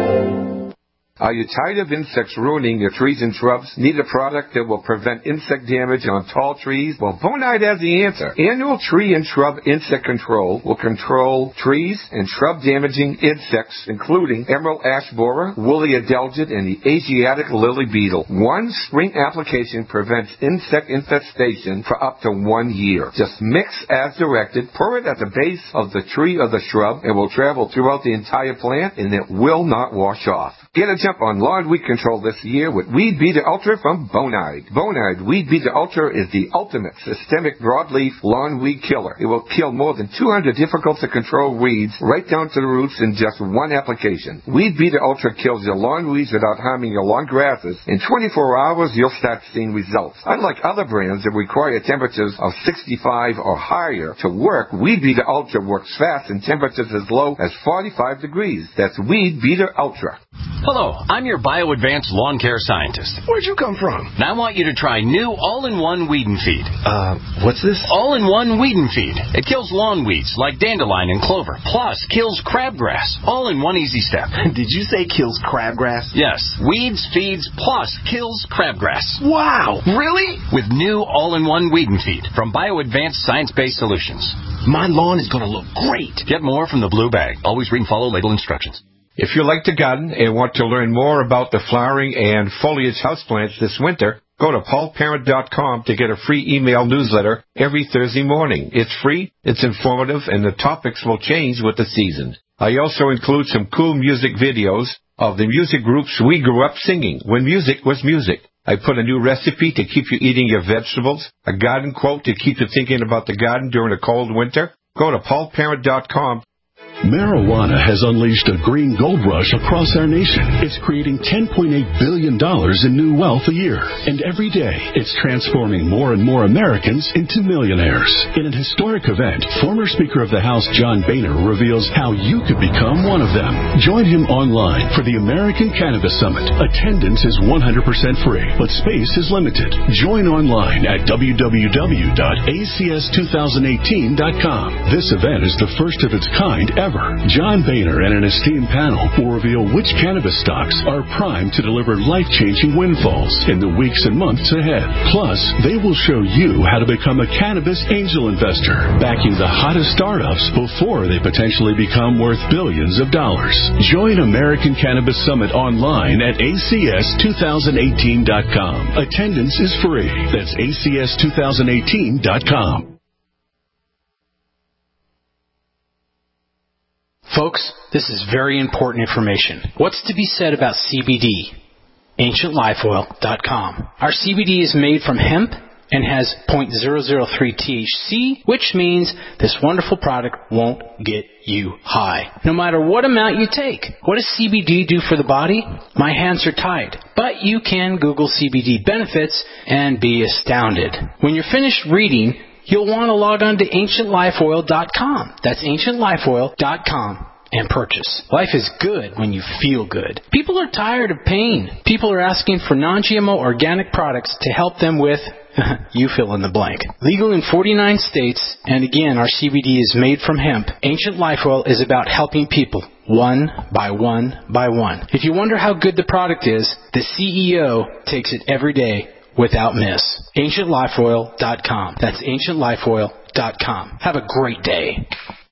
Are you tired of insects ruining your trees and shrubs? Need a product that will prevent insect damage on tall trees? Well, Bonide has the answer. Annual Tree and Shrub Insect Control will control trees and shrub damaging insects, including emerald ash borer, woolly adelgid, and the Asiatic lily beetle. One spring application prevents insect infestation for up to one year. Just mix as directed, pour it at the base of the tree or the shrub, and will travel throughout the entire plant, and it will not wash off. Get a jump on lawn weed control this year with Weed Beater Ultra from Bonide. Bonide Weed Beater Ultra is the ultimate systemic broadleaf lawn weed killer. It will kill more than two hundred difficult to control weeds right down to the roots in just one application. Weed Beater Ultra kills your lawn weeds without harming your lawn grasses. In twenty-four hours, you'll start seeing results. Unlike other brands that require temperatures of sixty-five or higher to work, Weed Beater Ultra works fast in temperatures as low as forty-five degrees. That's Weed Beater Ultra. Hello, I'm your BioAdvanced lawn care scientist. Where'd you come from? Now I want you to try new all-in-one Weed and Feed. Uh, what's this? All-in-one Weed and Feed. It kills lawn weeds like dandelion and clover, plus kills crabgrass, all in one easy step. Did you say kills crabgrass? Yes, weeds, feeds, plus kills crabgrass. Wow, really? With new all-in-one Weed and Feed from BioAdvanced Science-Based Solutions. My lawn is going to look great. Get more from the blue bag. Always read and follow label instructions. If you like to garden and want to learn more about the flowering and foliage houseplants this winter, go to paul parent dot com to get a free email newsletter every Thursday morning. It's free, it's informative, and the topics will change with the season. I also include some cool music videos of the music groups we grew up singing when music was music. I put a new recipe to keep you eating your vegetables, a garden quote to keep you thinking about the garden during a cold winter. Go to paul parent dot com. Marijuana has unleashed a green gold rush across our nation. It's creating ten point eight billion dollars in new wealth a year. And every day, it's transforming more and more Americans into millionaires. In an historic event, former Speaker of the House John Boehner reveals how you could become one of them. Join him online for the American Cannabis Summit. Attendance is one hundred percent free, but space is limited. Join online at w w w dot a c s two thousand eighteen dot com. This event is the first of its kind ever. John Boehner and an esteemed panel will reveal which cannabis stocks are primed to deliver life-changing windfalls in the weeks and months ahead. Plus, they will show you how to become a cannabis angel investor, backing the hottest startups before they potentially become worth billions of dollars. Join American Cannabis Summit online at a c s two thousand eighteen dot com. Attendance is free. That's a c s two thousand eighteen dot com. Folks, this is very important information. What's to be said about C B D? ancient life oil dot com. Our C B D is made from hemp and has zero point zero zero three T H C, which means this wonderful product won't get you high, no matter what amount you take. What does C B D do for the body? My hands are tied, but you can Google C B D benefits and be astounded. When you're finished reading, you'll want to log on to ancient life oil dot com. That's ancient life oil dot com. And purchase. Life is good when you feel good. People are tired of pain. People are asking for non G M O organic products to help them with, you fill in the blank. Legal in forty-nine states, and again, our C B D is made from hemp. Ancient Life Oil is about helping people, one by one by one. If you wonder how good the product is, the C E O takes it every day without miss. ancient life oil dot com. That's ancient life oil dot com. Have a great day.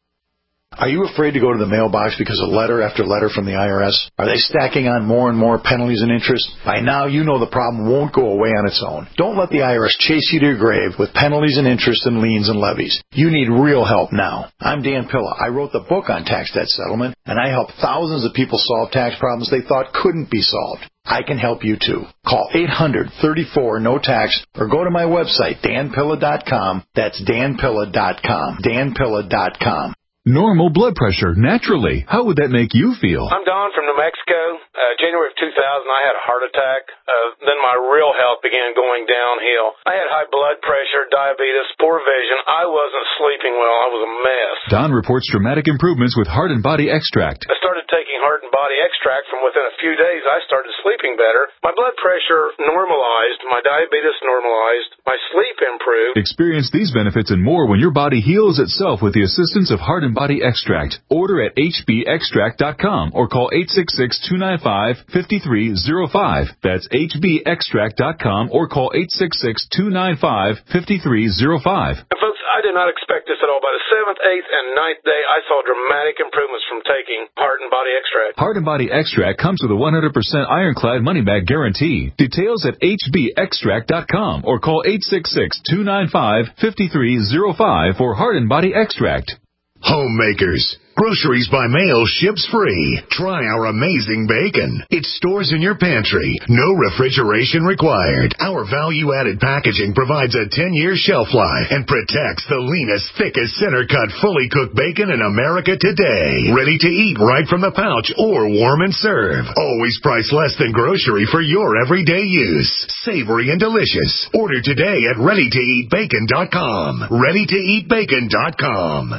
Are you afraid to go to the mailbox because of letter after letter from the I R S? Are they stacking on more and more penalties and interest? By now, you know the problem won't go away on its own. Don't let the I R S chase you to your grave with penalties and interest and liens and levies. You need real help now. I'm Dan Pilla. I wrote the book on tax debt settlement, and I help thousands of people solve tax problems they thought couldn't be solved. I can help you too. Call eight hundred, thirty-four, no tax or go to my website, dan pilla dot com. That's dan pilla dot com. dan pilla dot com. Normal blood pressure, naturally. How would that make you feel? I'm Don from New Mexico. Uh, January of two thousand, I had a heart attack. Uh, then my real health began going downhill. I had high blood pressure, diabetes, poor vision. I wasn't sleeping well. I was a mess. Don reports dramatic improvements with Heart and Body Extract. I started taking Heart and Body Extract. From within a few days, I started sleeping better. My blood pressure normalized. My diabetes normalized. My sleep improved. Experience these benefits and more when your body heals itself with the assistance of Heart and Body Extract. Order at h b extract dot com or call eight six six, two nine five, five three zero five. That's h b extract dot com or call eight six six, two nine five, five three zero five. And folks, I did not expect this at all. By the seventh, eighth, and ninth day, I saw dramatic improvements from taking Heart and Body Extract. Heart and Body Extract comes with a one hundred percent ironclad money-back guarantee. Details at h b extract dot com or call eight six six, two nine five, five three zero five for Heart and Body Extract. Homemakers. Groceries by mail ships free. Try our amazing bacon. It stores in your pantry. No refrigeration required. Our value-added packaging provides a ten-year shelf life and protects the leanest, thickest, center-cut, fully cooked bacon in America today. Ready to eat right from the pouch or warm and serve. Always priced less than grocery for your everyday use. Savory and delicious. Order today at ready to eat bacon dot com. ready to eat bacon dot com.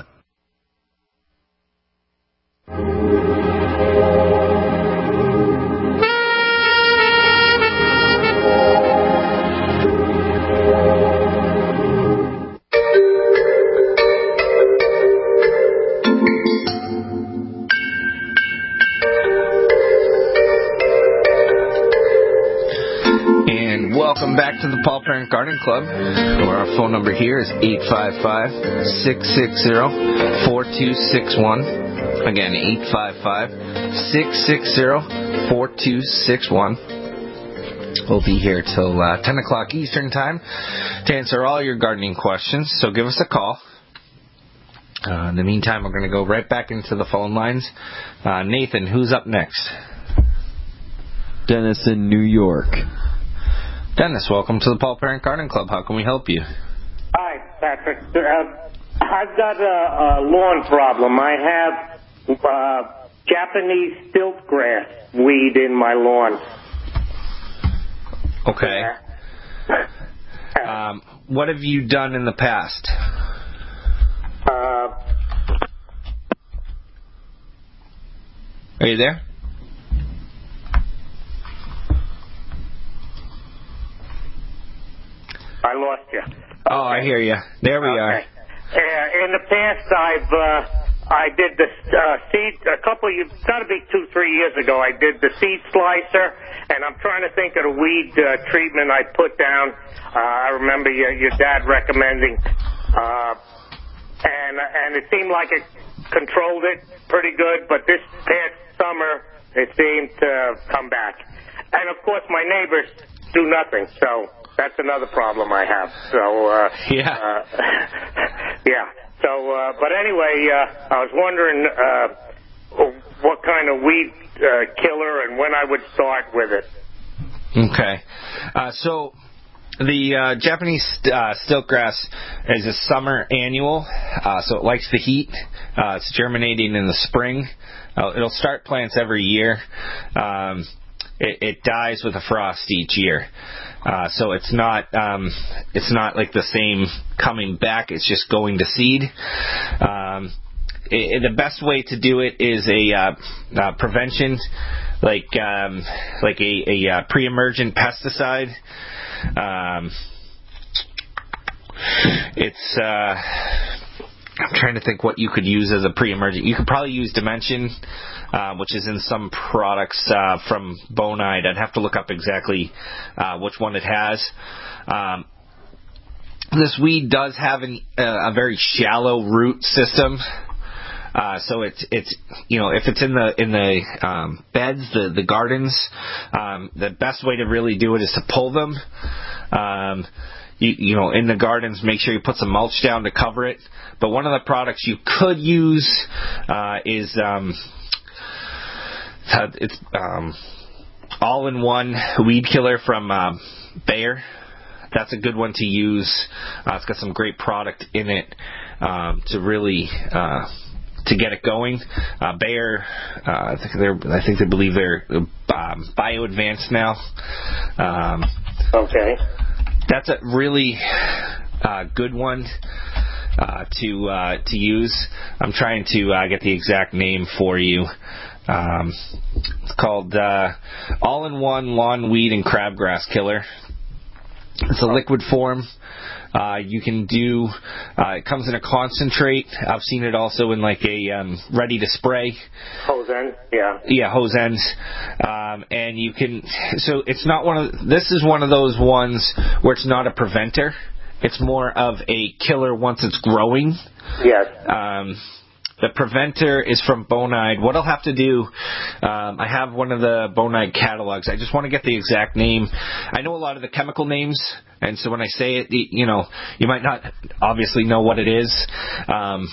Welcome back to the Paul Parent Garden Club, where our phone number here is eight five five, six six zero, four two six one. Again, eight five five, six six zero, four two six one. We'll be here till uh, ten o'clock Eastern Time to answer all your gardening questions, so give us a call. Uh, in the meantime, we're going to go right back into the phone lines. Uh, Nathan, who's up next? Dennis in New York. Dennis, welcome to the Paul Parent Garden Club. How can we help you? Hi, Patrick. Uh, I've got a, a lawn problem. I have uh, Japanese stiltgrass weed in my lawn. Okay. Um, what have you done in the past? Uh, Are you there? I lost you. Oh, I hear you. There we okay. are. Uh, in the past, I've uh, I did the uh, seed a couple. Of, it's got to be two, three years ago. I did the seed slicer, and I'm trying to think of the weed uh, treatment I put down. Uh, I remember your, your dad recommending, uh, and and it seemed like it controlled it pretty good. But this past summer, it seemed to come back. And of course, my neighbors do nothing. So. That's another problem I have. So uh, yeah, uh, yeah. So, uh, but anyway, uh, I was wondering uh, what kind of weed uh, killer and when I would start with it. Okay. Uh, so the uh, Japanese uh, stiltgrass is a summer annual, uh, so it likes the heat. Uh, it's germinating in the spring. Uh, it'll start plants every year. Um, it, it dies with a frost each year. Uh, so it's not um, it's not like the same coming back. It's just going to seed. Um, it, the best way to do it is a uh, uh, prevention, like um, like a, a uh, pre-emergent pesticide. Um, it's uh, I'm trying to think what you could use as a pre-emergent. You could probably use Dimension, uh, which is in some products uh, from Bonide. I'd have to look up exactly uh, which one it has. Um, this weed does have an, uh, a very shallow root system. Uh, so it's it's you know if it's in the in the um, beds, the the gardens, um, the best way to really do it is to pull them. Um, you, you know in the gardens, make sure you put some mulch down to cover it. But one of the products you could use uh, is um, it's um, all-in-one weed killer from uh, Bayer. That's a good one to use. Uh, it's got some great product in it um, to really. Uh, To get it going, uh, Bayer, uh, I think they're, I think they believe they're um, bio-advanced now. Um, okay. That's a really uh, good one uh, to uh, to use. I'm trying to uh, get the exact name for you. Um, it's called uh, All-in-One Lawn Weed and Crabgrass Killer. It's a liquid form. Uh, you can do, uh, it comes in a concentrate. I've seen it also in like a um, ready to spray. Hose end, yeah. Yeah, hose ends. Um, and you can, so it's not one of, this is one of those ones where it's not a preventer. It's more of a killer once it's growing. Yes. Um, The preventer is from Bonide. What I'll have to do, um, I have one of the Bonide catalogs. I just want to get the exact name. I know a lot of the chemical names, and so when I say it, you know, you might not obviously know what it is. Um,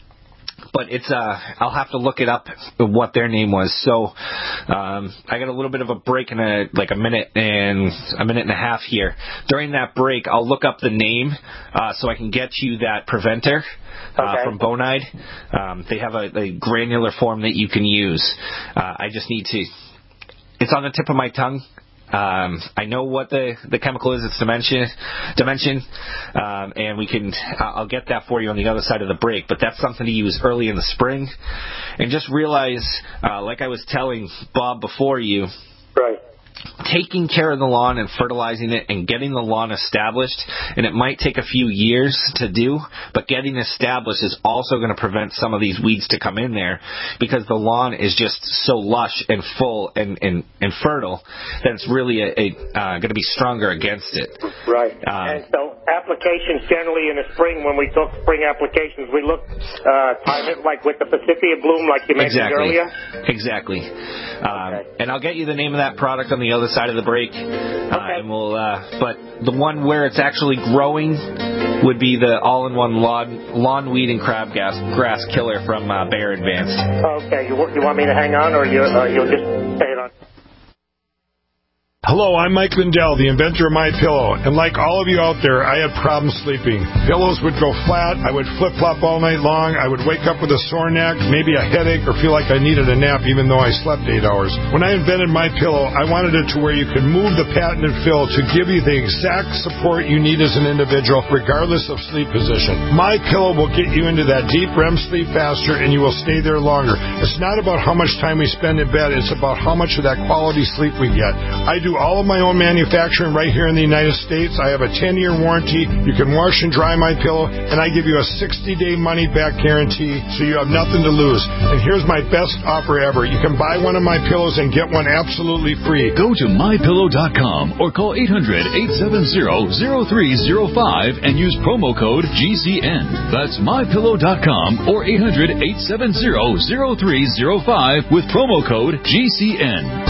but it's, uh, I'll have to look it up what their name was. So, um, I got a little bit of a break in a, like a minute and a minute and a half here. During that break, I'll look up the name, uh, so I can get you that preventer. Uh, okay. From Bonide. Um, they have a, a granular form that you can use. Uh, I just need to, it's on the tip of my tongue. Um, I know what the, the chemical is. It's Dimension, Dimension, um, and we can, I'll get that for you on the other side of the break, but that's something to use early in the spring. And just realize, uh, like I was telling Bob before you, right. taking care of the lawn and fertilizing it and getting the lawn established, and it might take a few years to do, but getting established is also going to prevent some of these weeds to come in there, because the lawn is just so lush and full and, and, and fertile that it's really a, a, uh, going to be stronger against it. Right. Um, and so applications generally in the spring, when we talk spring applications, we look, uh, time it like with the Pacific bloom like you mentioned exactly. earlier? Exactly. Um, okay. And I'll get you the name of that product on the other side of the break. Uh, okay. And we'll, uh, but the one where it's actually growing would be the all-in-one lawn, lawn weed and crabgrass grass killer from uh, Bayer Advanced. Okay. You, you want me to hang on, or you, uh, you'll just stay it on? Hello, I'm Mike Lindell, the inventor of MyPillow, and like all of you out there, I had problems sleeping. Pillows would go flat, I would flip-flop all night long, I would wake up with a sore neck, maybe a headache, or feel like I needed a nap even though I slept eight hours. When I invented MyPillow, I wanted it to where you could move the patented fill to give you the exact support you need as an individual, regardless of sleep position. MyPillow will get you into that deep R E M sleep faster, and you will stay there longer. It's not about how much time we spend in bed, it's about how much of that quality sleep we get. I do all of my own manufacturing right here in the United States. I have a ten-year warranty. You can wash and dry my pillow, and I give you a sixty-day money-back guarantee, so you have nothing to lose. And here's my best offer ever. You can buy one of my pillows and get one absolutely free. Go to my pillow dot com or call eight hundred, eight seven zero, zero three zero five and use promo code G C N. That's my pillow dot com or eight hundred, eight seven zero, zero three zero five with promo code G C N.